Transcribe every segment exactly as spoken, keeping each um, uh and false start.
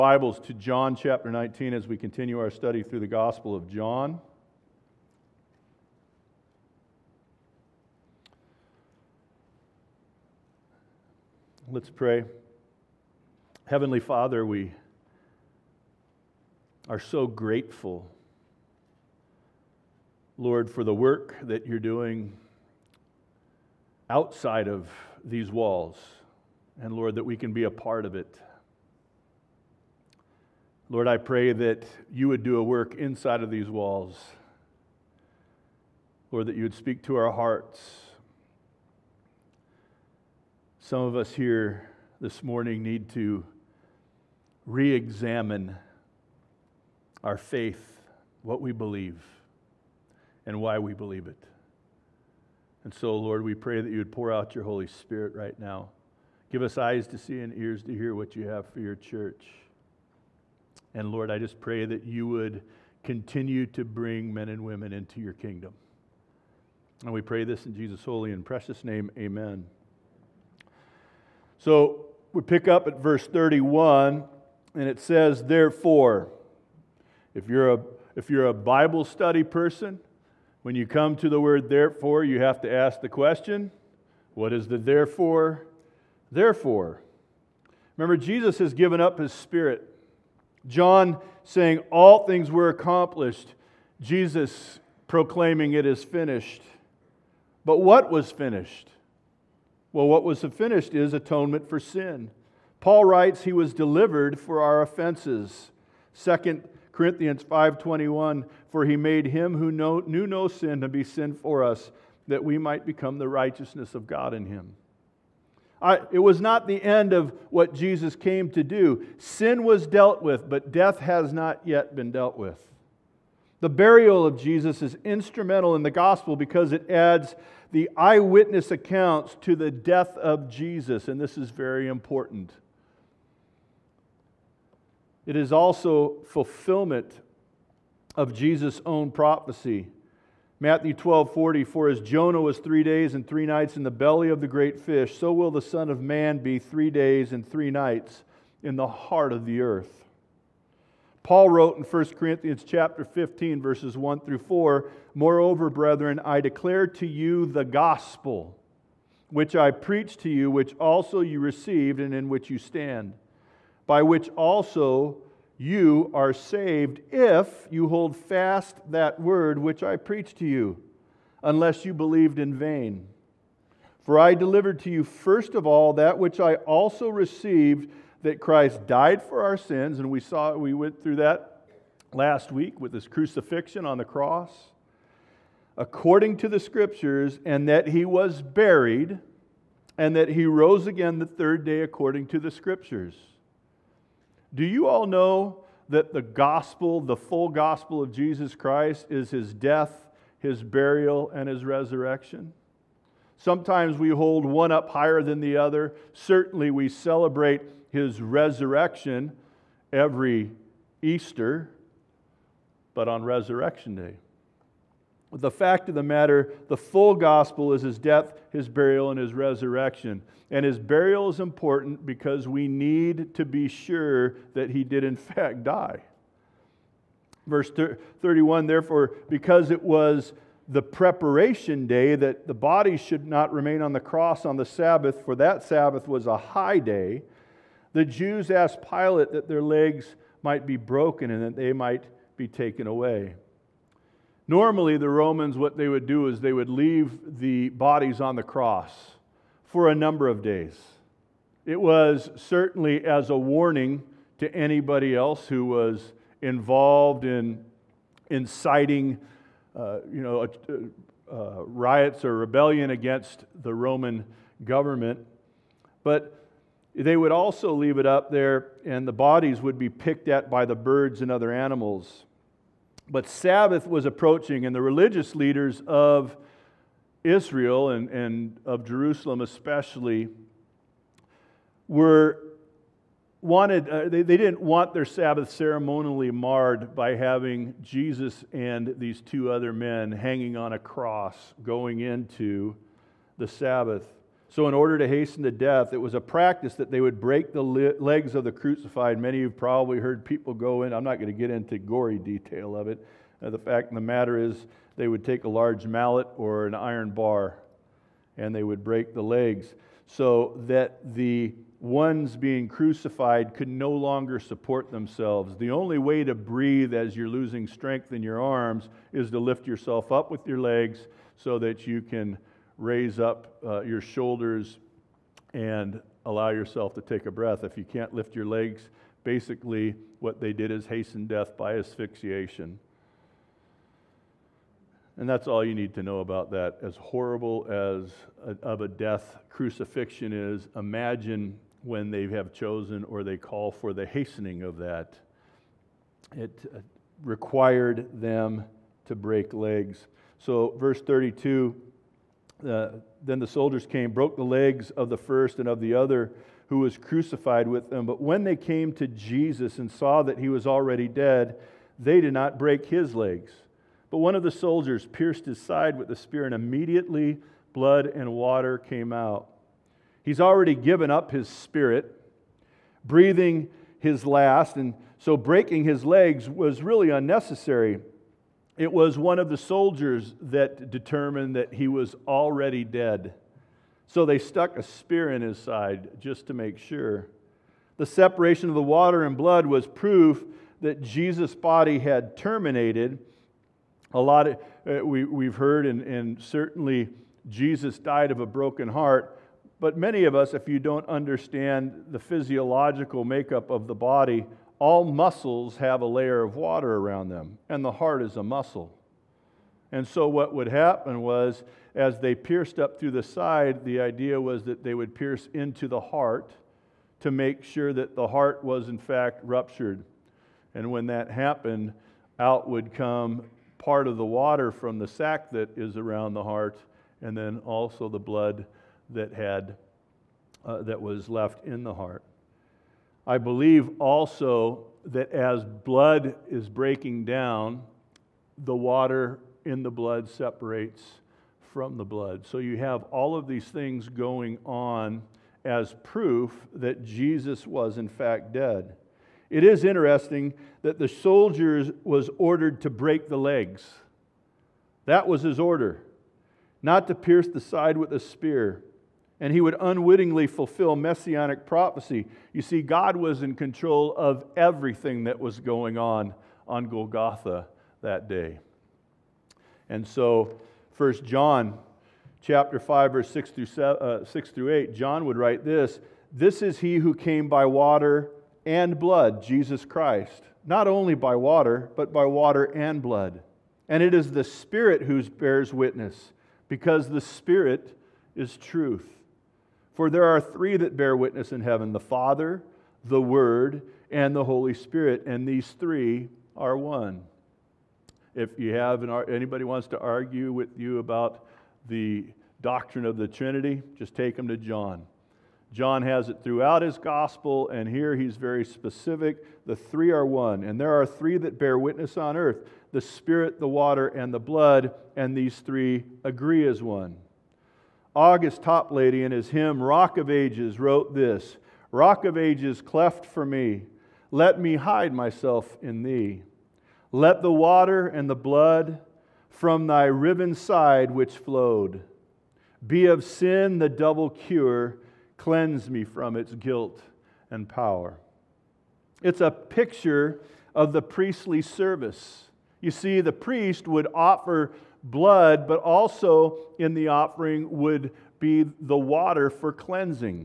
Bibles to John chapter nineteen as we continue our study through the Gospel of John. Let's pray. Heavenly Father, we are so grateful, Lord, for the work that you're doing outside of these walls, and Lord, that we can be a part of it. Lord, I pray that you would do a work inside of these walls. Lord, that you would speak to our hearts. Some of us here this morning need to re-examine our faith, what we believe, and why we believe it. And so, Lord, we pray that you would pour out your Holy Spirit right now. Give us eyes to see and ears to hear what you have for your church. And Lord, I just pray that you would continue to bring men and women into your kingdom. And we pray this in Jesus' holy and precious name, amen. So we pick up at verse thirty-one, and it says, therefore, if you're a, if you're a Bible study person, when you come to the word therefore, you have to ask the question, what is the therefore? Therefore. Remember, Jesus has given up his Spirit. John saying all things were accomplished. Jesus proclaiming it is finished. But what was finished? Well, what was finished is atonement for sin. Paul writes he was delivered for our offenses. Second Corinthians five twenty-one, for he made him who know, knew no sin to be sin for us, that we might become the righteousness of God in him. I, it was not the end of what Jesus came to do. Sin was dealt with, but death has not yet been dealt with. The burial of Jesus is instrumental in the gospel because it adds the eyewitness accounts to the death of Jesus, and this is very important. It is also fulfillment of Jesus' own prophecy. Matthew twelve forty, for as Jonah was three days and three nights in the belly of the great fish, so will the Son of Man be three days and three nights in the heart of the earth. Paul wrote in First Corinthians chapter fifteen, verses one through four, moreover, brethren, I declare to you the gospel, which I preached to you, which also you received and in which you stand, by which also you are saved if you hold fast that word which I preached to you, unless you believed in vain. For I delivered to you first of all that which I also received, that Christ died for our sins, and we saw we went through that last week with his crucifixion on the cross, according to the Scriptures, and that he was buried, and that he rose again the third day according to the Scriptures. Do you all know that the gospel, the full gospel of Jesus Christ, is his death, his burial, and his resurrection? Sometimes we hold one up higher than the other. Certainly we celebrate his resurrection every Easter, but on Resurrection Day. The fact of the matter, the full gospel is his death, his burial, and his resurrection. And his burial is important because we need to be sure that he did in fact die. Verse thirty-one, therefore, because it was the preparation day that the body should not remain on the cross on the Sabbath, for that Sabbath was a high day, the Jews asked Pilate that their legs might be broken and that they might be taken away. Normally, the Romans, what they would do is they would leave the bodies on the cross for a number of days. It was certainly as a warning to anybody else who was involved in inciting, uh, you know, uh, riots or rebellion against the Roman government. But they would also leave it up there, and the bodies would be picked at by the birds and other animals. But Sabbath was approaching, and the religious leaders of Israel and, and of Jerusalem especially were wanted. Uh, they, they didn't want their Sabbath ceremonially marred by having Jesus and these two other men hanging on a cross going into the Sabbath. So in order to hasten to death, it was a practice that they would break the legs of the crucified. Many of you probably heard people go in. I'm not going to get into gory detail of it. Uh, the fact of the matter is they would take a large mallet or an iron bar and they would break the legs so that the ones being crucified could no longer support themselves. The only way to breathe as you're losing strength in your arms is to lift yourself up with your legs so that you can raise up uh, your shoulders and allow yourself to take a breath. If you can't lift your legs, basically what they did is hasten death by asphyxiation. And that's all you need to know about that. As horrible as a, of a death crucifixion is, imagine when they have chosen or they call for the hastening of that. It uh, required them to break legs. So verse thirty-two, Uh, then the soldiers came, broke the legs of the first and of the other who was crucified with them. But when they came to Jesus and saw that he was already dead, they did not break his legs. But one of the soldiers pierced his side with a spear, and immediately blood and water came out. He's already given up his spirit, breathing his last, and so breaking his legs was really unnecessary. It was one of the soldiers that determined that he was already dead. So they stuck a spear in his side just to make sure. The separation of the water and blood was proof that Jesus' body had terminated. A lot of, uh, we, we've heard, and, and certainly Jesus died of a broken heart. But many of us, if you don't understand the physiological makeup of the body, all muscles have a layer of water around them, and the heart is a muscle. And so what would happen was, as they pierced up through the side, the idea was that they would pierce into the heart to make sure that the heart was in fact ruptured. And when that happened, out would come part of the water from the sac that is around the heart, and then also the blood that had uh, that was left in the heart. I believe also that as blood is breaking down, the water in the blood separates from the blood. So you have all of these things going on as proof that Jesus was in fact dead. It is interesting that the soldiers was ordered to break the legs. That was his order, not to pierce the side with a spear. And he would unwittingly fulfill messianic prophecy. You see, God was in control of everything that was going on on Golgotha that day. And so, First John chapter five, verse six through seven, uh, six through eight, John would write this: "This is he who came by water and blood, Jesus Christ. Not only by water, but by water and blood. And it is the Spirit who bears witness, because the Spirit is truth. For there are three that bear witness in heaven, the Father, the Word, and the Holy Spirit, and these three are one." If you have an, anybody wants to argue with you about the doctrine of the Trinity, just take them to John. John has it throughout his gospel, and here he's very specific. The three are one, and there are three that bear witness on earth, the Spirit, the water, and the blood, and these three agree as one. August Toplady, in his hymn, Rock of Ages, wrote this: "Rock of Ages, cleft for me, let me hide myself in thee. Let the water and the blood from thy riven side which flowed be of sin the double cure, cleanse me from its guilt and power." It's a picture of the priestly service. You see, the priest would offer blood, but also in the offering would be the water for cleansing.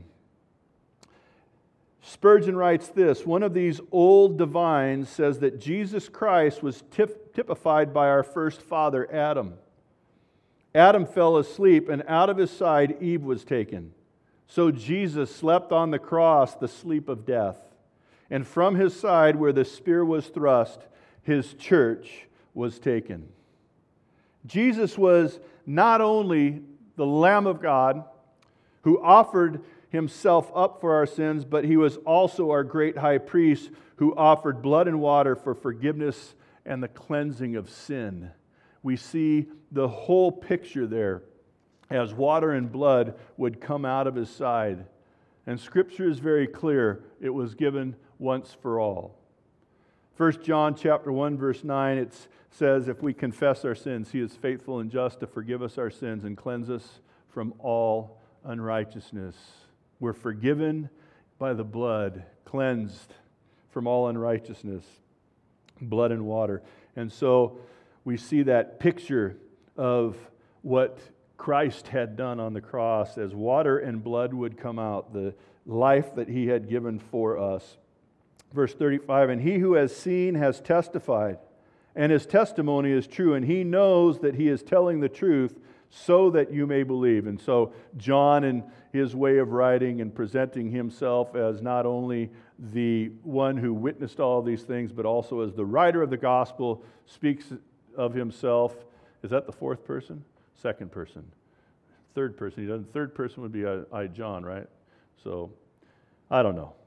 Spurgeon writes this: "One of these old divines says that Jesus Christ was tip- typified by our first father, Adam. Adam fell asleep, and out of his side Eve was taken. So Jesus slept on the cross the sleep of death. And from his side, where the spear was thrust, his church was taken." Jesus was not only the Lamb of God who offered himself up for our sins, but he was also our great high priest who offered blood and water for forgiveness and the cleansing of sin. We see the whole picture there. as water and blood would come out of his side. And Scripture is very clear. It was given once for all. First John chapter one, verse nine, it says, if we confess our sins, he is faithful and just to forgive us our sins and cleanse us from all unrighteousness. We're forgiven by the blood, cleansed from all unrighteousness, blood and water. And so we see that picture of what Christ had done on the cross as water and blood would come out, the life that he had given for us. Verse thirty-five, and he who has seen has testified, and his testimony is true, and he knows that he is telling the truth so that you may believe. And so John, in his way of writing and presenting himself as not only the one who witnessed all these things, but also as the writer of the gospel, speaks of himself. Is that the fourth person? Second person. Third person. He doesn't. Third person would be I, I, John, right? So, I don't know.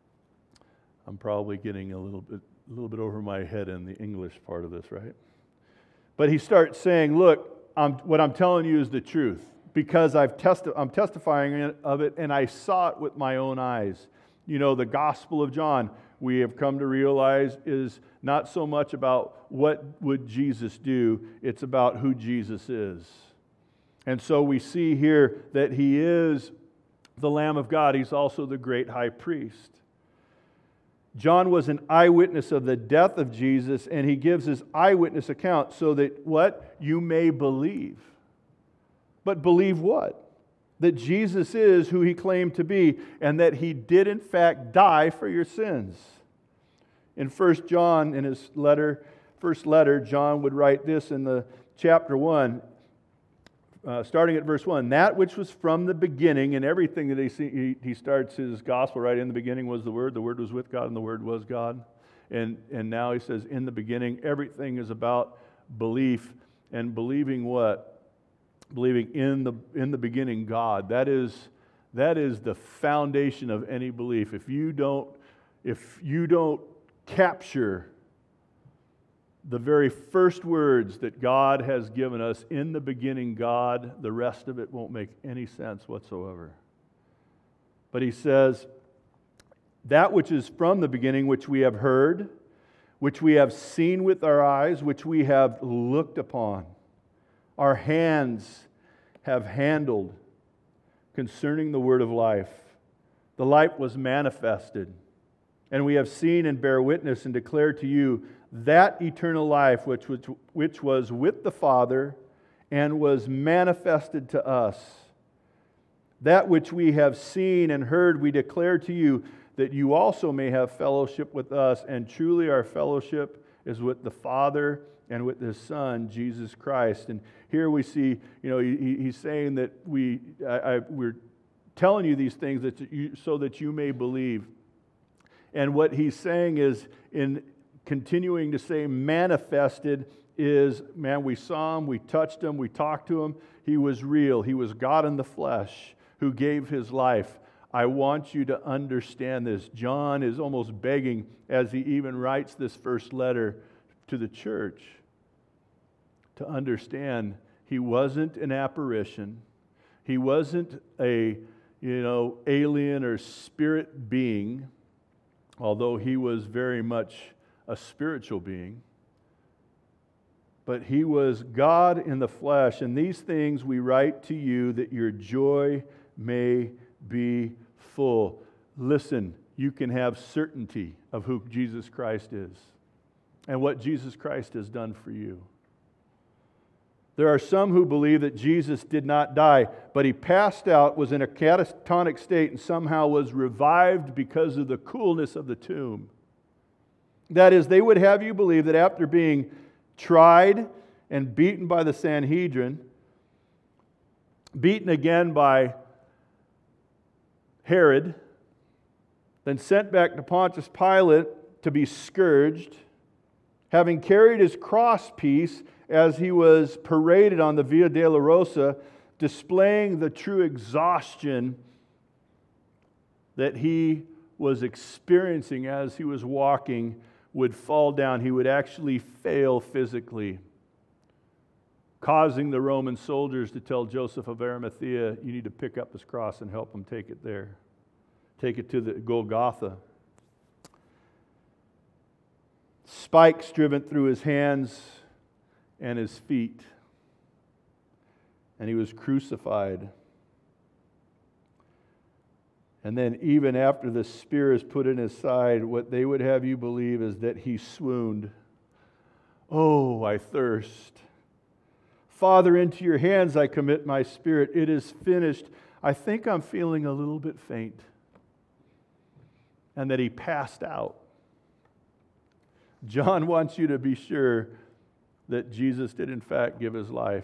I'm probably getting a little bit, a little bit over my head in the English part of this, right? But he starts saying, "Look, I'm, what I'm telling you is the truth, because I've testi- I'm testifying of it, and I saw it with my own eyes." You know, the Gospel of John, we have come to realize, is not so much about what would Jesus do; it's about who Jesus is. And so we see here that he is the Lamb of God. He's also the great high priest. John was an eyewitness of the death of Jesus, and he gives his eyewitness account so that what? You may believe. But believe what? That Jesus is who he claimed to be, and that he did in fact die for your sins. In First John, in his letter, first letter, John would write this in the chapter one, Uh, starting at verse one, that which was from the beginning, and everything that he, see, he he starts his gospel right in the beginning was the Word. The Word was with God, and the Word was God. And and now he says, in the beginning, everything is about belief, and believing what? Believing in the in the beginning God. That is that is the foundation of any belief. If you don't if you don't capture the very first words that God has given us, in the beginning God, the rest of it won't make any sense whatsoever. But he says, that which is from the beginning, which we have heard, which we have seen with our eyes, which we have looked upon, our hands have handled concerning the word of life. The light was manifested, and we have seen and bear witness and declare to you that eternal life which, which, which was with the Father and was manifested to us. That which we have seen and heard we declare to you, that you also may have fellowship with us. And truly our fellowship is with the Father and with His Son, Jesus Christ. And here we see, you know, he, he's saying that we, I, I, we're telling you these things that you, so that you may believe. And what he's saying is, in continuing to say manifested, is, man, we saw him, we touched him, we talked to him. He was real. He was God in the flesh who gave his life. I want you to understand this. John is almost begging, as he even writes this first letter to the church, to understand he wasn't an apparition. He wasn't a, you know, alien or spirit being, although he was very much a spiritual being. But he was God in the flesh, and these things we write to you that your joy may be full. Listen, you can have certainty of who Jesus Christ is and what Jesus Christ has done for you. There are some who believe that Jesus did not die, but he passed out, was in a catatonic state, and somehow was revived because of the coolness of the tomb. That is, they would have you believe that after being tried and beaten by the Sanhedrin, beaten again by Herod, then sent back to Pontius Pilate to be scourged, having carried his cross piece as he was paraded on the Via Dolorosa, displaying the true exhaustion that he was experiencing as he was walking, would fall down. He would actually fail physically. causing the Roman soldiers to tell Joseph of Arimathea, you need to pick up his cross and help him take it there. Take it to the Golgotha. Spikes driven through his hands and his feet. And he was crucified. And then even after the spear is put in his side, what they would have you believe is that he swooned. Oh, I thirst. Father, into your hands I commit my spirit. It is finished. I think I'm feeling a little bit faint. And that he passed out. John wants you to be sure that Jesus did in fact give his life.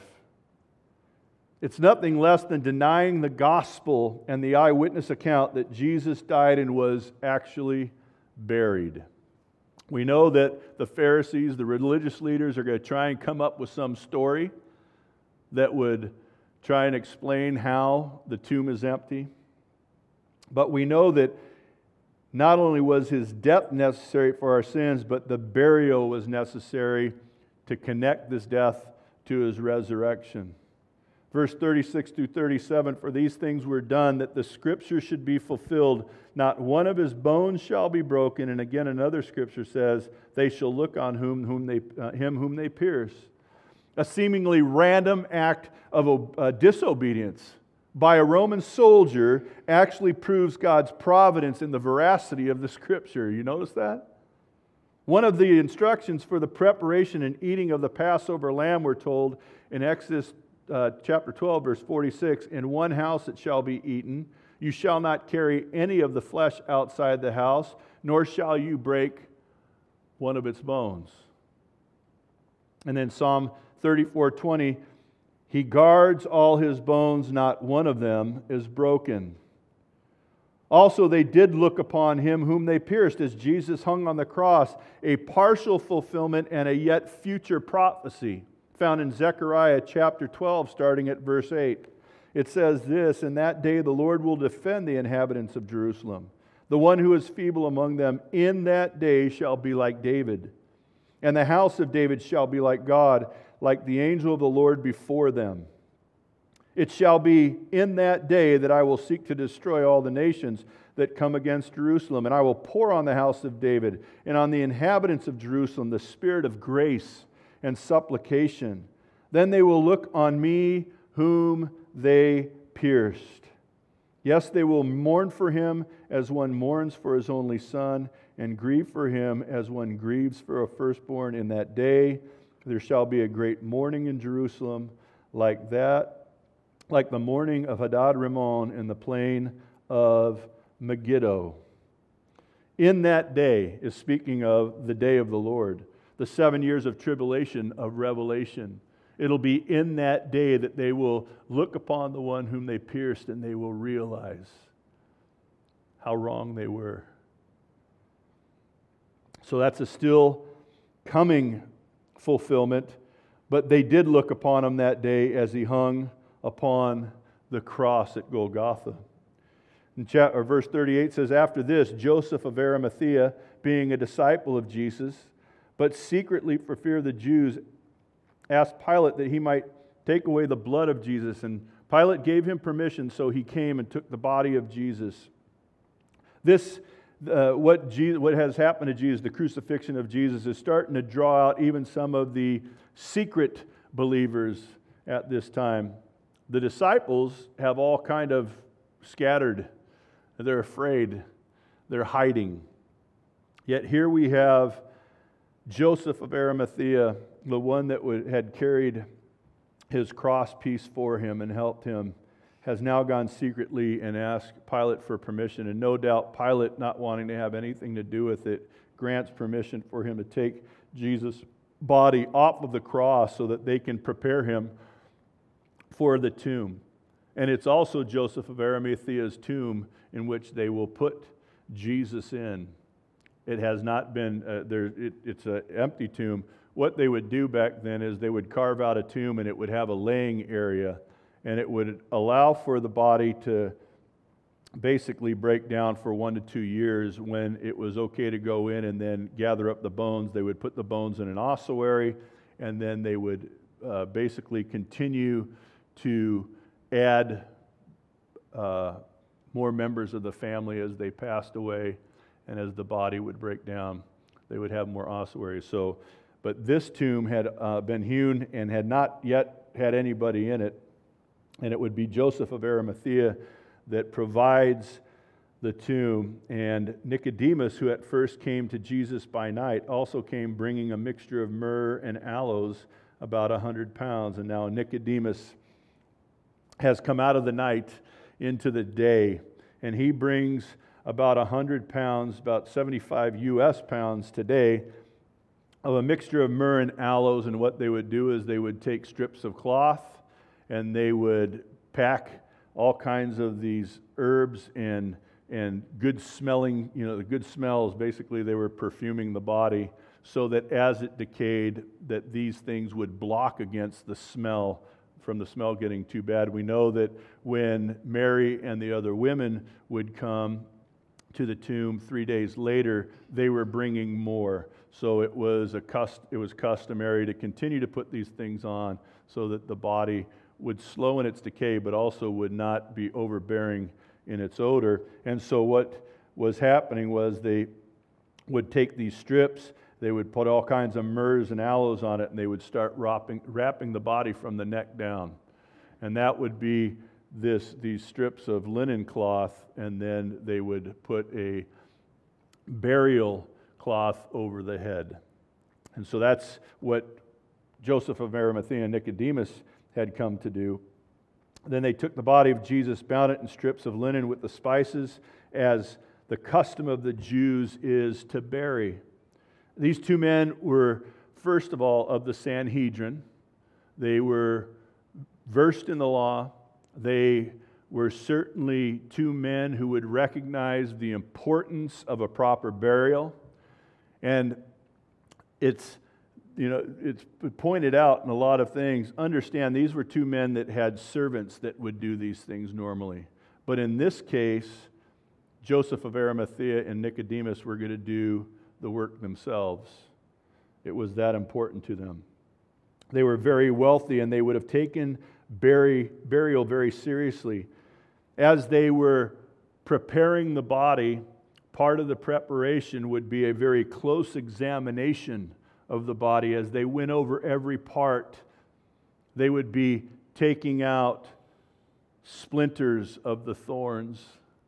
It's nothing less than denying the gospel and the eyewitness account that Jesus died and was actually buried. We know that the Pharisees, the religious leaders, are going to try and come up with some story that would try and explain how the tomb is empty. But we know that not only was his death necessary for our sins, but the burial was necessary to connect this death to his resurrection. Verse thirty-six through thirty-seven, for these things were done that the scripture should be fulfilled. Not one of his bones shall be broken. And again, another scripture says, they shall look on whom, whom they, uh, him whom they pierce. A seemingly random act of uh, disobedience by a Roman soldier actually proves God's providence in the veracity of the Scripture. You notice that? One of the instructions for the preparation and eating of the Passover lamb, we're told in Exodus uh, chapter twelve, verse forty-six, in one house it shall be eaten. You shall not carry any of the flesh outside the house, nor shall you break one of its bones. And then Psalm thirty-four twenty, he guards all his bones, not one of them is broken. Also, they did look upon him whom they pierced as Jesus hung on the cross, a partial fulfillment and a yet future prophecy found in Zechariah chapter twelve, starting at verse eight. It says this, in that day the Lord will defend the inhabitants of Jerusalem. The one who is feeble among them in that day shall be like David, and the house of David shall be like God, like the angel of the Lord before them. It shall be in that day that I will seek to destroy all the nations that come against Jerusalem, and I will pour on the house of David and on the inhabitants of Jerusalem the spirit of grace and supplication. Then they will look on me whom they pierced. Yes, they will mourn for him as one mourns for his only son, and grieve for him as one grieves for a firstborn. In that day there shall be a great mourning in Jerusalem, like that, like the mourning of Hadad Rimmon in the plain of Megiddo. In that day is speaking of the day of the Lord, the seven years of tribulation of Revelation. It'll be in that day that they will look upon the one whom they pierced, and they will realize how wrong they were. So that's a still coming fulfillment, but they did look upon him that day as he hung upon the cross at Golgotha. In chapter, verse thirty-eight says, after this, Joseph of Arimathea, being a disciple of Jesus, but secretly for fear of the Jews, asked Pilate that he might take away the blood of Jesus. And Pilate gave him permission, so he came and took the body of Jesus. This, uh, what, Jesus, what has happened to Jesus, the crucifixion of Jesus, is starting to draw out even some of the secret believers at this time. The disciples have all kind of scattered. They're afraid. They're hiding. Yet here we have Joseph of Arimathea, the one that would, had carried his cross piece for him and helped him, has now gone secretly and asked Pilate for permission. And no doubt Pilate, not wanting to have anything to do with it, grants permission for him to take Jesus' body off of the cross so that they can prepare him for the tomb. And it's also Joseph of Arimathea's tomb in which they will put Jesus in. It has not been, uh, there. It, it's an empty tomb. What they would do back then is they would carve out a tomb, and it would have a laying area, and it would allow for the body to basically break down for one to two years. When it was okay to go in and then gather up the bones, they would put the bones in an ossuary, and then they would uh, basically continue to add uh, more members of the family as they passed away, and as the body would break down, they would have more ossuaries. So, but this tomb had uh, been hewn and had not yet had anybody in it, and it would be Joseph of Arimathea that provides the tomb. And Nicodemus, who at first came to Jesus by night, also came bringing a mixture of myrrh and aloes, about a hundred pounds. And now Nicodemus has come out of the night into the day, and he brings about a hundred pounds, about seventy-five U S pounds today, of a mixture of myrrh and aloes. And what they would do is they would take strips of cloth and they would pack all kinds of these herbs and and good smelling, you know, the good smells. Basically, they were perfuming the body so that as it decayed, that these things would block against the smell, from the smell getting too bad. We know that when Mary and the other women would come to the tomb three days later, they were bringing more. So it was a cust- it was customary to continue to put these things on so that the body would slow in its decay, but also would not be overbearing in its odor. And so what was happening was they would take these strips, they would put all kinds of myrrhs and aloes on it, and they would start wrapping, wrapping the body from the neck down. And that would be this these strips of linen cloth, and then they would put a burial cloth over the head. And so that's what Joseph of Arimathea and Nicodemus had come to do. Then they took the body of Jesus, bound it in strips of linen with the spices, as the custom of the Jews is to bury. These two men were, first of all, of the Sanhedrin. They were versed in the law. They were certainly two men who would recognize the importance of a proper burial. And it's You know, it's pointed out in a lot of things. Understand, these were two men that had servants that would do these things normally. But in this case, Joseph of Arimathea and Nicodemus were going to do the work themselves. It was that important to them. They were very wealthy, and they would have taken bury, burial very seriously. As they were preparing the body, part of the preparation would be a very close examination of the body. As they went over every part, they would be taking out splinters of the thorns.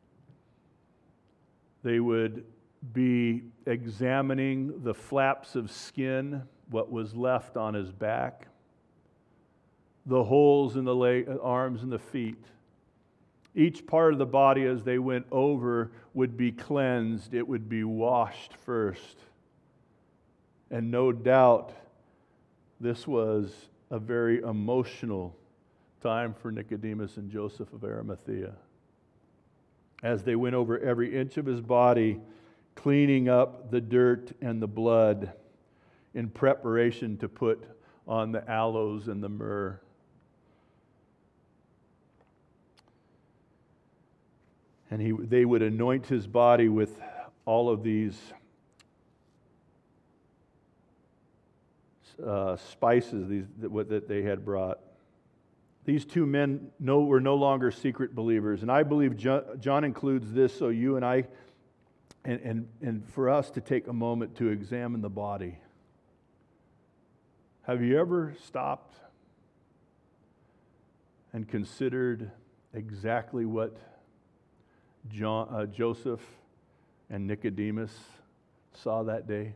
They would be examining the flaps of skin, what was left on his back, the holes in the leg, arms and the feet. Each part of the body, as they went over, would be cleansed. It would be washed first. And no doubt, this was a very emotional time for Nicodemus and Joseph of Arimathea. As they went over every inch of his body, cleaning up the dirt and the blood in preparation to put on the aloes and the myrrh. And he, they would anoint his body with all of these Uh, spices these, that, that they had brought. These two men no, were no longer secret believers. And I believe John, John includes this so you and I, and, and, and for us to take a moment to examine the body. Have you ever stopped and considered exactly what John, uh, Joseph and Nicodemus saw that day?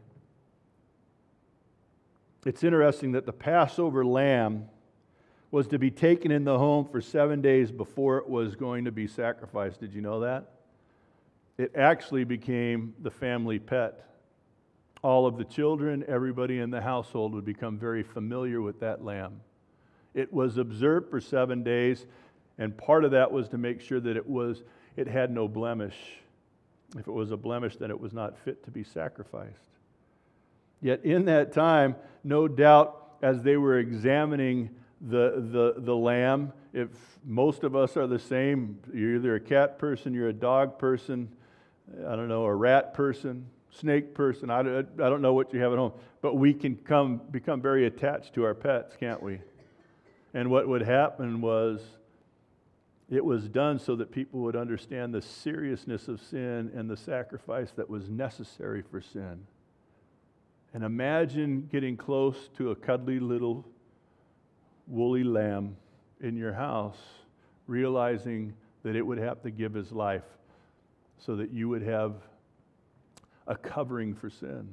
It's interesting that the Passover lamb was to be taken in the home for seven days before it was going to be sacrificed. Did you know that? It actually became the family pet. All of the children, everybody in the household would become very familiar with that lamb. It was observed for seven days, and part of that was to make sure that it was it had no blemish. If it was a blemish, then it was not fit to be sacrificed. Yet in that time, no doubt, as they were examining the, the, the lamb, if most of us are the same, you're either a cat person, you're a dog person, I don't know, a rat person, snake person. I don't, I don't know what you have at home. But we can come become very attached to our pets, can't we? And what would happen was it was done so that people would understand the seriousness of sin and the sacrifice that was necessary for sin. And imagine getting close to a cuddly little woolly lamb in your house, realizing that it would have to give his life so that you would have a covering for sin.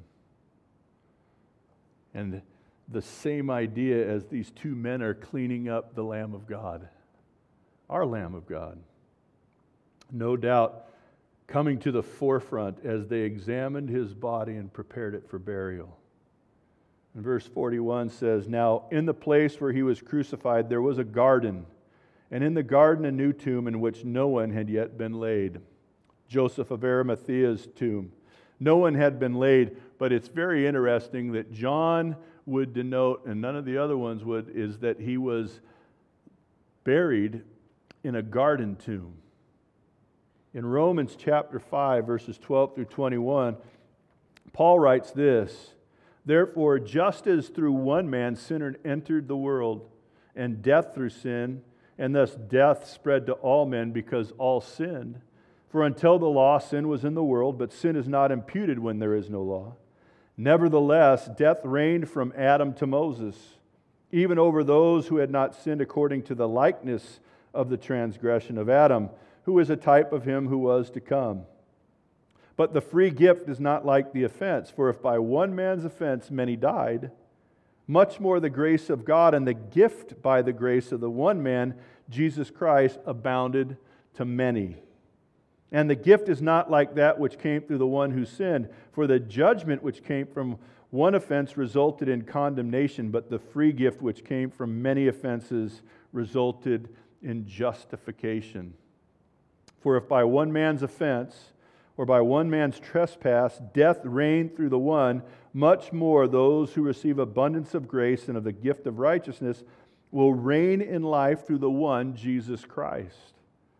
And the same idea as these two men are cleaning up the Lamb of God, our Lamb of God. No doubt coming to the forefront as they examined his body and prepared it for burial. And verse forty-one says, "Now in the place where he was crucified there was a garden, and in the garden a new tomb in which no one had yet been laid, Joseph of Arimathea's tomb. No one had been laid," but it's very interesting that John would denote, and none of the other ones would, is that he was buried in a garden tomb. In Romans chapter five, verses twelve through twenty-one, Paul writes this, "Therefore, just as through one man sin entered the world, and death through sin, and thus death spread to all men because all sinned. For until the law, sin was in the world, but sin is not imputed when there is no law. Nevertheless, death reigned from Adam to Moses, even over those who had not sinned according to the likeness of the transgression of Adam, who is a type of him who was to come. But the free gift is not like the offense, for if by one man's offense many died, much more the grace of God and the gift by the grace of the one man, Jesus Christ, abounded to many. And the gift is not like that which came through the one who sinned, for the judgment which came from one offense resulted in condemnation, but the free gift which came from many offenses resulted in justification. For if by one man's offense, or by one man's trespass, death reigned through the one, much more those who receive abundance of grace and of the gift of righteousness will reign in life through the one, Jesus Christ.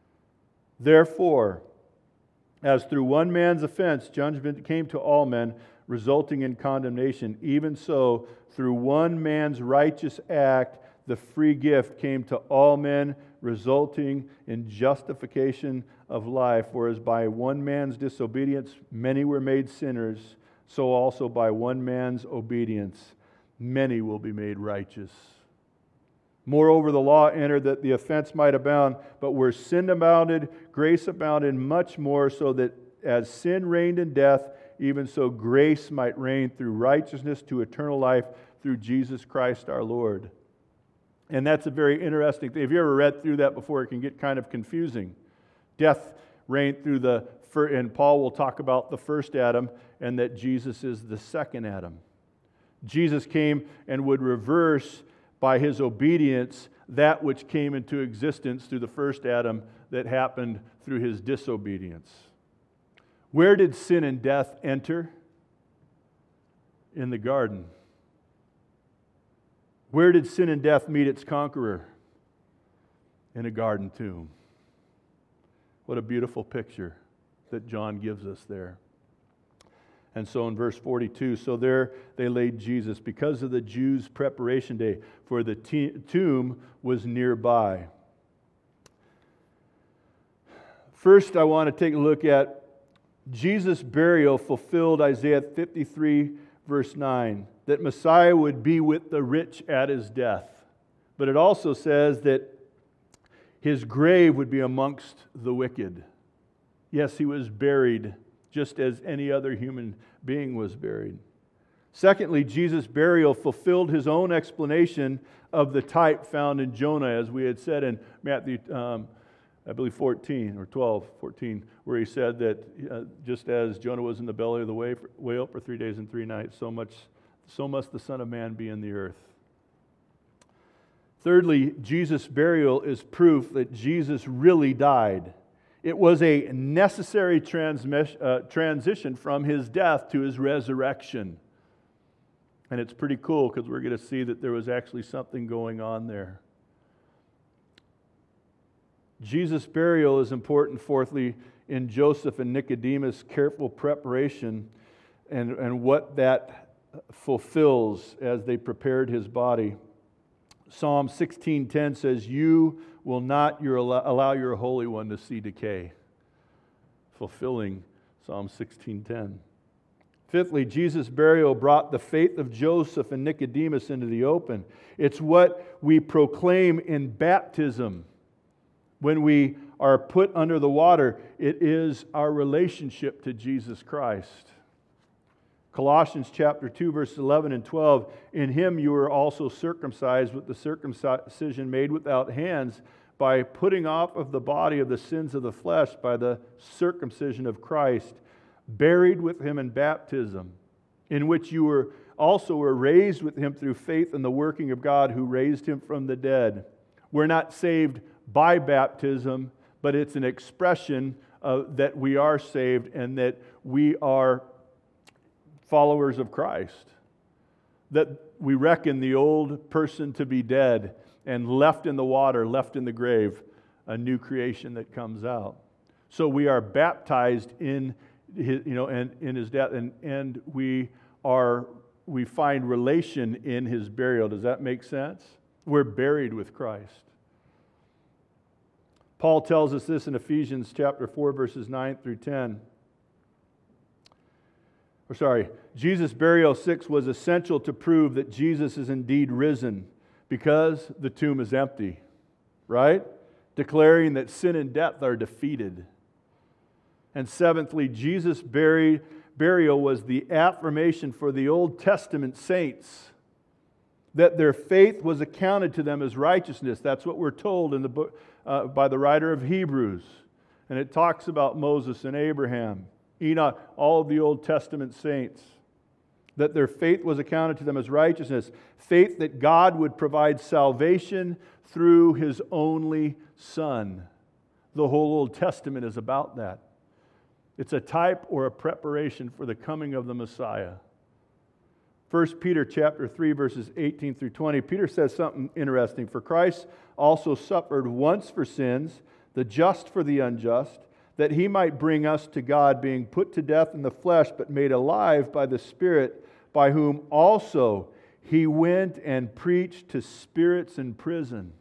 Therefore, as through one man's offense judgment came to all men, resulting in condemnation, even so, through one man's righteous act, the free gift came to all men, resulting in justification of life. Whereas by one man's disobedience, many were made sinners, so also by one man's obedience, many will be made righteous. Moreover, the law entered that the offense might abound, but where sin abounded, grace abounded much more, so that as sin reigned in death, even so grace might reign through righteousness to eternal life through Jesus Christ our Lord. And that's a very interesting thing. Have you ever read through that before? It can get kind of confusing. Death reigned through the, and Paul will talk about the first Adam, and that Jesus is the second Adam. Jesus came and would reverse, by his obedience, that which came into existence through the first Adam that happened through his disobedience. Where did sin and death enter? In the garden. Where did sin and death meet its conqueror? In a garden tomb. What a beautiful picture that John gives us there. And so in verse forty-two, so there they laid Jesus because of the Jews' preparation day, for the t- tomb was nearby. First, I want to take a look at Jesus' burial fulfilled Isaiah fifty-three, verse nine, that Messiah would be with the rich at his death. But it also says that his grave would be amongst the wicked. Yes, he was buried just as any other human being was buried. Secondly, Jesus' burial fulfilled his own explanation of the type found in Jonah, as we had said in Matthew, um, I believe fourteen or twelve, fourteen, where he said that uh, just as Jonah was in the belly of the whale for three days and three nights, so much, so must the Son of Man be in the earth. Thirdly, Jesus' burial is proof that Jesus really died. It was a necessary transmis- uh, transition from his death to his resurrection. And it's pretty cool because we're going to see that there was actually something going on there. Jesus' burial is important, fourthly, in Joseph and Nicodemus' careful preparation and, and what that fulfills as they prepared his body. Psalm sixteen ten says, "You will not your, allow your Holy One to see decay," fulfilling Psalm sixteen ten. Fifthly, Jesus' burial brought the faith of Joseph and Nicodemus into the open. It's what we proclaim in baptism. When we are put under the water, it is our relationship to Jesus Christ. Colossians chapter two, verses eleven and twelve, "In him you were also circumcised with the circumcision made without hands, by putting off of the body of the sins of the flesh by the circumcision of Christ, buried with him in baptism, in which you were also were raised with him through faith in the working of God who raised him from the dead." We're not saved by baptism, but it's an expression of, that we are saved and that we are followers of Christ. That we reckon the old person to be dead and left in the water, left in the grave, a new creation that comes out. So we are baptized in his, you know, and in his death, and, and we are we find relation in his burial. Does that make sense? We're buried with Christ. Paul tells us this in Ephesians chapter four, verses nine through ten. Or sorry, Jesus' burial six was essential to prove that Jesus is indeed risen, because the tomb is empty, right? Declaring that sin and death are defeated. And seventhly, Jesus' buried, burial was the affirmation for the Old Testament saints that their faith was accounted to them as righteousness. That's what we're told in the book uh, by the writer of Hebrews. And it talks about Moses and Abraham, Enoch, all of the Old Testament saints, that their faith was accounted to them as righteousness. Faith that God would provide salvation through His only Son. The whole Old Testament is about that. It's a type or a preparation for the coming of the Messiah. First Peter chapter three, verses eighteen through twenty, Peter says something interesting. "For Christ also suffered once for sins, the just for the unjust, that He might bring us to God, being put to death in the flesh, but made alive by the Spirit, by whom also He went and preached to spirits in prison,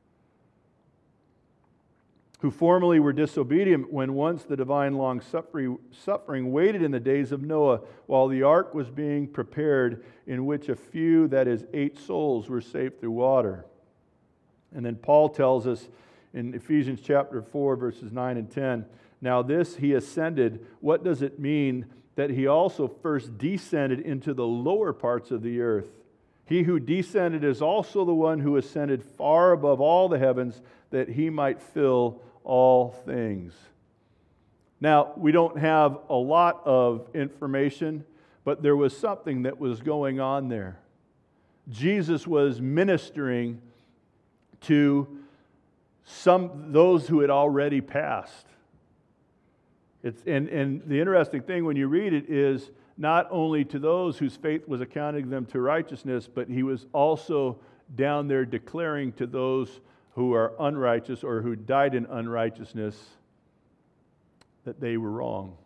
who formerly were disobedient when once the divine long-suffering suffering waited in the days of Noah, while the ark was being prepared, in which a few, that is, eight souls, were saved through water." And then Paul tells us in Ephesians chapter four, verses nine and ten, "Now this He ascended." What does it mean that He also first descended into the lower parts of the earth? "He who descended is also the one who ascended far above all the heavens, that He might fill all things." Now, we don't have a lot of information, but there was something that was going on there. Jesus was ministering to some those who had already passed. It's, and, and the interesting thing when you read it is not only to those whose faith was accounting them to righteousness, but He was also down there declaring to those who are unrighteous or who died in unrighteousness that they were wrong.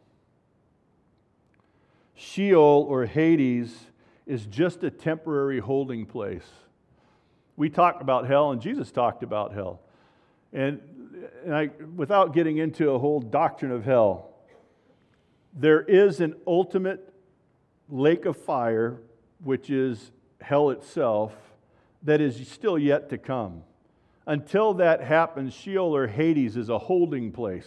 Sheol, or Hades, is just a temporary holding place. We talked about hell, and Jesus talked about hell. And, and I, without getting into a whole doctrine of hell, there is an ultimate lake of fire, which is hell itself, that is still yet to come. Until that happens, Sheol or Hades is a holding place.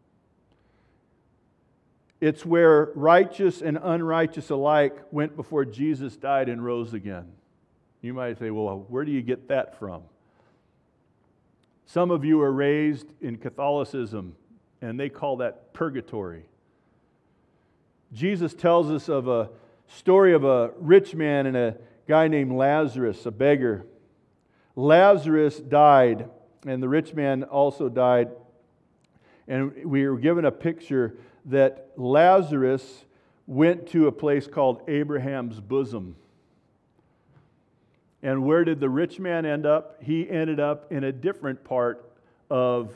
It's where righteous and unrighteous alike went before Jesus died and rose again. You might say, well, where do you get that from? Some of you are raised in Catholicism, and they call that purgatory. Jesus tells us of a story of a rich man and a guy named Lazarus, a beggar. Lazarus died, and the rich man also died. And we were given a picture that Lazarus went to a place called Abraham's bosom. And where did the rich man end up? He ended up in a different part of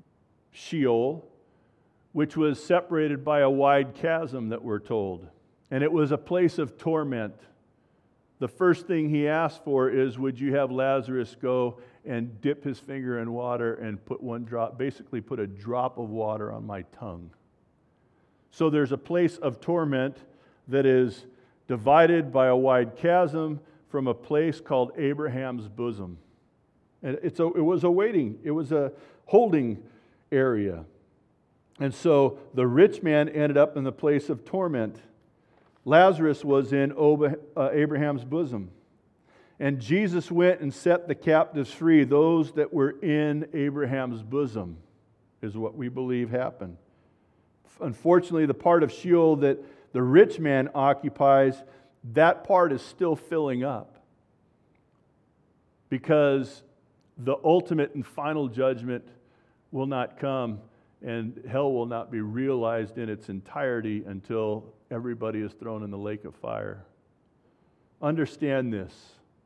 Sheol, which was separated by a wide chasm that we're told. And it was a place of torment. The first thing he asked for is, would you have Lazarus go and dip his finger in water and put one drop, basically put a drop of water on my tongue. So there's a place of torment that is divided by a wide chasm from a place called Abraham's bosom. And it's a, it was a waiting, it was a holding area. And so the rich man ended up in the place of torment. Lazarus was in Abraham's bosom. And Jesus went and set the captives free. Those that were in Abraham's bosom is what we believe happened. Unfortunately, the part of Sheol that the rich man occupies, that part is still filling up. Because the ultimate and final judgment will not come, and hell will not be realized in its entirety until everybody is thrown in the lake of fire. Understand this.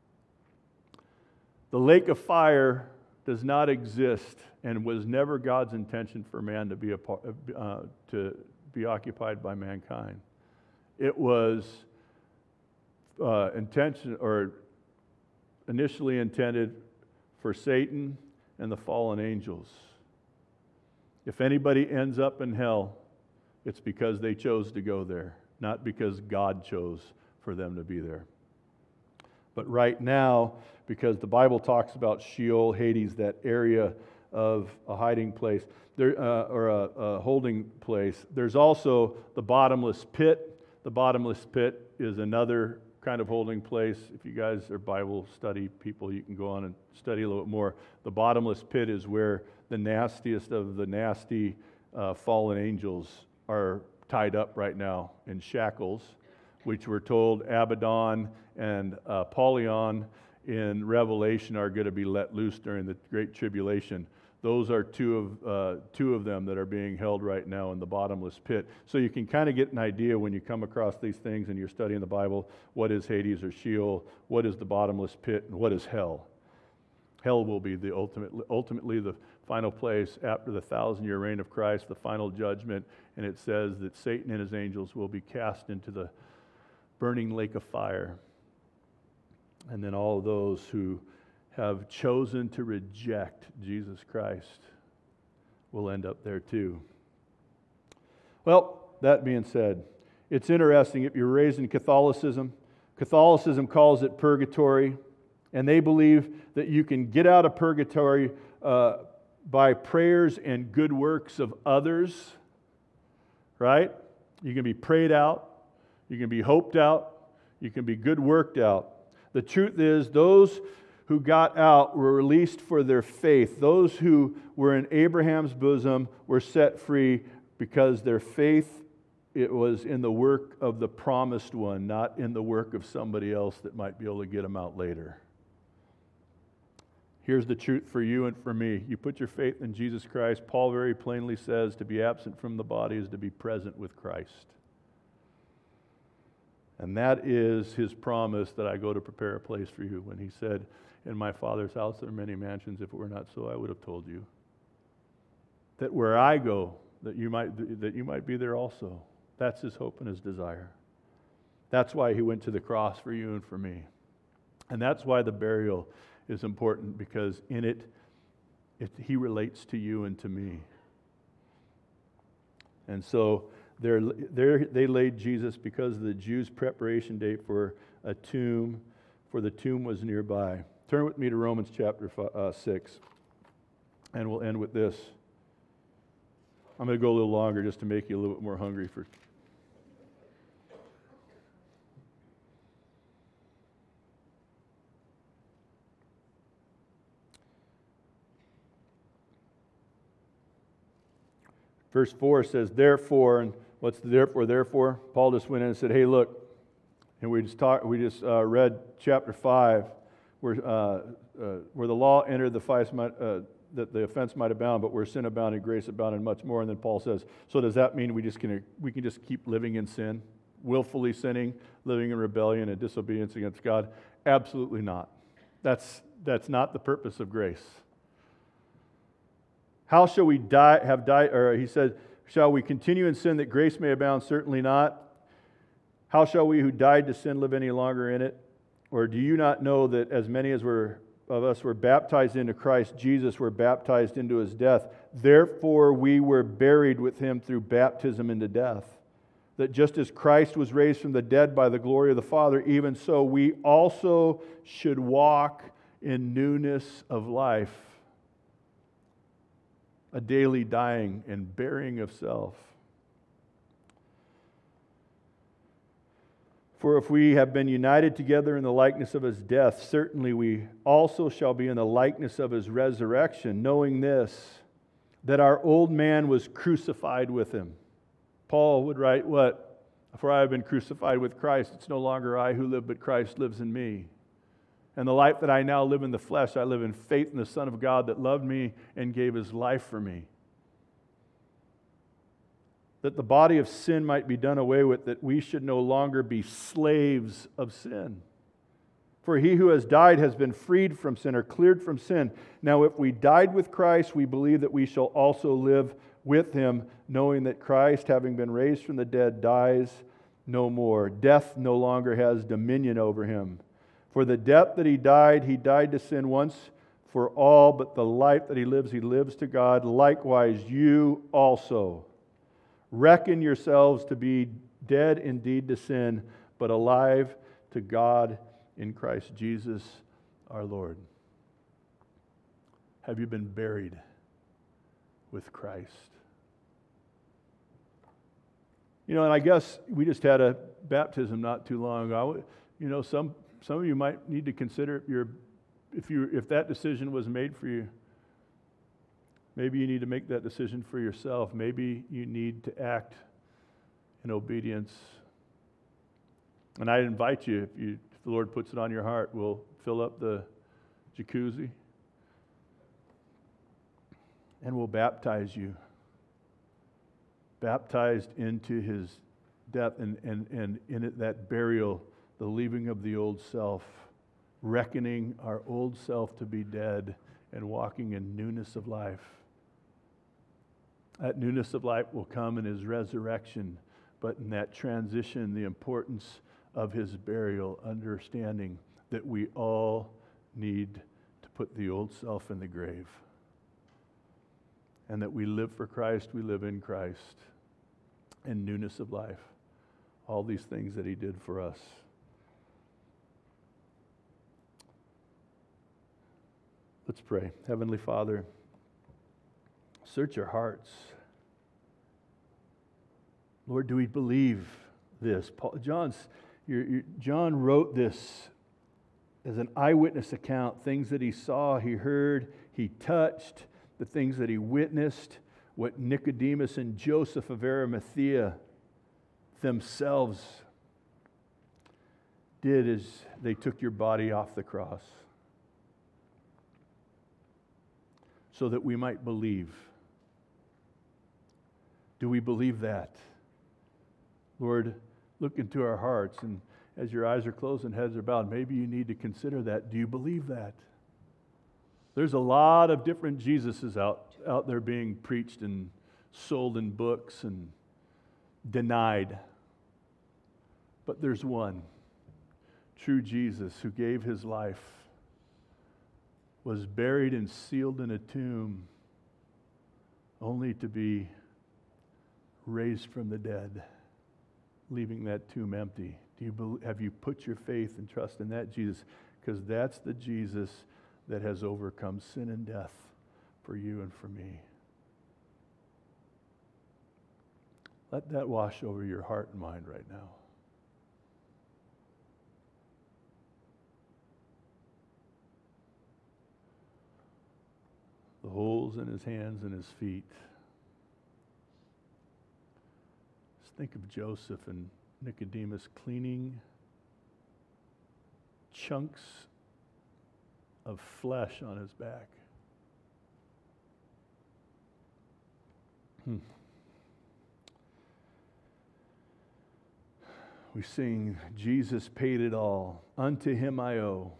The lake of fire does not exist and was never God's intention for man to be, a, uh, to be occupied by mankind. It was uh, intention or initially intended for Satan and the fallen angels. If anybody ends up in hell, it's because they chose to go there, not because God chose for them to be there. But right now, because the Bible talks about Sheol, Hades, that area of a hiding place, there, uh, or a, a holding place, there's also the bottomless pit. The bottomless pit is another kind of holding place. If you guys are Bible study people, you can go on and study a little bit more. The bottomless pit is where the nastiest of the nasty uh, fallen angels are tied up right now in shackles, which we're told Abaddon and uh, Apollyon in Revelation are going to be let loose during the Great Tribulation. Those are two of uh, two of them that are being held right now in the bottomless pit. So you can kind of get an idea when you come across these things and you're studying the Bible, what is Hades or Sheol, what is the bottomless pit, and what is hell. Hell will be the ultimate, ultimately the final place after the thousand-year reign of Christ, the final judgment, and it says that Satan and his angels will be cast into the burning lake of fire. And then all of those who have chosen to reject Jesus Christ will end up there too. Well, that being said, it's interesting, if you're raised in Catholicism, Catholicism calls it purgatory, and they believe that you can get out of purgatory uh, by prayers and good works of others, right? You can be prayed out, you can be hoped out, you can be good worked out. The truth is, those who got out were released for their faith. Those who were in Abraham's bosom were set free because their faith, it was in the work of the promised one, not in the work of somebody else that might be able to get them out later. Here's the truth for you and for me. You put your faith in Jesus Christ. Paul very plainly says to be absent from the body is to be present with Christ. And that is his promise that I go to prepare a place for you. When he said, in my Father's house there are many mansions. If it were not so, I would have told you. That where I go, that you might, that you might be there also. That's his hope and his desire. That's why he went to the cross for you and for me. And that's why the burial is important, because in it, it he relates to you and to me. And so They're, they're, they laid Jesus because of the Jews' preparation date for a tomb, for the tomb was nearby. Turn with me to Romans chapter five, uh, six, and we'll end with this. I'm going to go a little longer just to make you a little bit more hungry for. Verse four says, therefore, and what's the therefore, therefore? Paul just went in and said, hey, look, and we just talked, we just uh, read chapter five, where uh, uh, where the law entered, the offense might, uh, that the offense might abound, but where sin abounded, grace abounded much more. And then Paul says, so does that mean we just can we can just keep living in sin, willfully sinning, living in rebellion and disobedience against God? Absolutely not. That's that's not the purpose of grace. How shall we die, have died, or he said, shall we continue in sin that grace may abound? Certainly not. How shall we who died to sin live any longer in it? Or do you not know that as many as were of us were baptized into Christ Jesus were baptized into his death? Therefore we were buried with him through baptism into death, that just as Christ was raised from the dead by the glory of the Father, even so we also should walk in newness of life, a daily dying and burying of self. For if we have been united together in the likeness of his death, certainly we also shall be in the likeness of his resurrection, knowing this, that our old man was crucified with him. Paul would write what? For I have been crucified with Christ. It's no longer I who live, but Christ lives in me. And the life that I now live in the flesh, I live in faith in the Son of God that loved me and gave his life for me, that the body of sin might be done away with, that we should no longer be slaves of sin. For he who has died has been freed from sin, or cleared from sin. Now if we died with Christ, we believe that we shall also live with him, knowing that Christ, having been raised from the dead, dies no more. Death no longer has dominion over him. For the death that he died, he died to sin once for all, but the life that he lives, he lives to God. Likewise, you also reckon yourselves to be dead indeed to sin, but alive to God in Christ Jesus our Lord. Have you been buried with Christ? You know, and I guess we just had a baptism not too long ago. You know, some some of you might need to consider your if you if that decision was made for you. Maybe you need to make that decision for yourself. Maybe you need to act in obedience. And I invite you, if, you, if the Lord puts it on your heart, we'll fill up the jacuzzi and we'll baptize you. Baptized into his death and, and, and in it, that burial, the leaving of the old self, reckoning our old self to be dead and walking in newness of life. That newness of life will come in his resurrection, but in that transition, the importance of his burial, understanding that we all need to put the old self in the grave. And that we live for Christ, we live in Christ, in newness of life. All these things that he did for us. Let's pray. Heavenly Father, search our hearts. Lord, do we believe this? Paul, John's, your, your, John wrote this as an eyewitness account, things that he saw, he heard, he touched, the things that he witnessed, what Nicodemus and Joseph of Arimathea themselves did as they took your body off the cross so that we might believe. Do we believe that? Lord, look into our hearts, and as your eyes are closed and heads are bowed, maybe you need to consider that. Do you believe that? There's a lot of different Jesuses out, out there being preached and sold in books and denied. But there's one, true Jesus, who gave his life, was buried and sealed in a tomb, only to be raised from the dead, leaving that tomb empty. Do you believe, have you put your faith and trust in that Jesus? Because that's the Jesus that has overcome sin and death for you and for me. Let that wash over your heart and mind right now. The holes in his hands and his feet. Just think of Joseph and Nicodemus cleaning chunks of flesh on his back. Hmm. We sing, Jesus paid it all. Unto him I owe.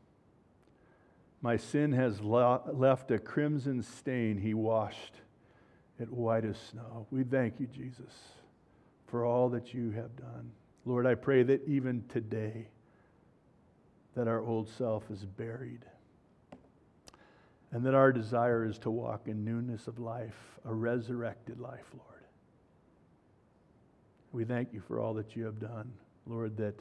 My sin has lo- left a crimson stain. He washed it white as snow. We thank you, Jesus, for all that you have done. Lord, I pray that even today, that our old self is buried, and that our desire is to walk in newness of life, a resurrected life, Lord. We thank you for all that you have done, Lord, that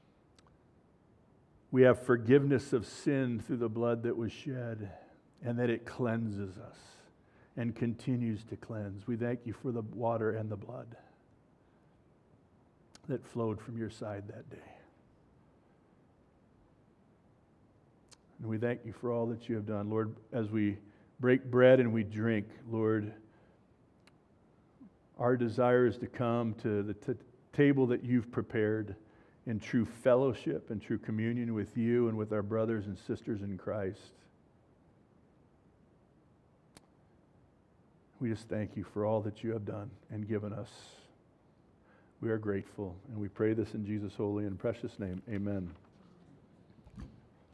we have forgiveness of sin through the blood that was shed, and that it cleanses us and continues to cleanse. We thank you for the water and the blood that flowed from your side that day. And we thank you for all that you have done. Lord, as we break bread and we drink, Lord, our desire is to come to the t- table that you've prepared in true fellowship and true communion with you and with our brothers and sisters in Christ. We just thank you for all that you have done and given us. We are grateful, and we pray this in Jesus' holy and precious name. Amen.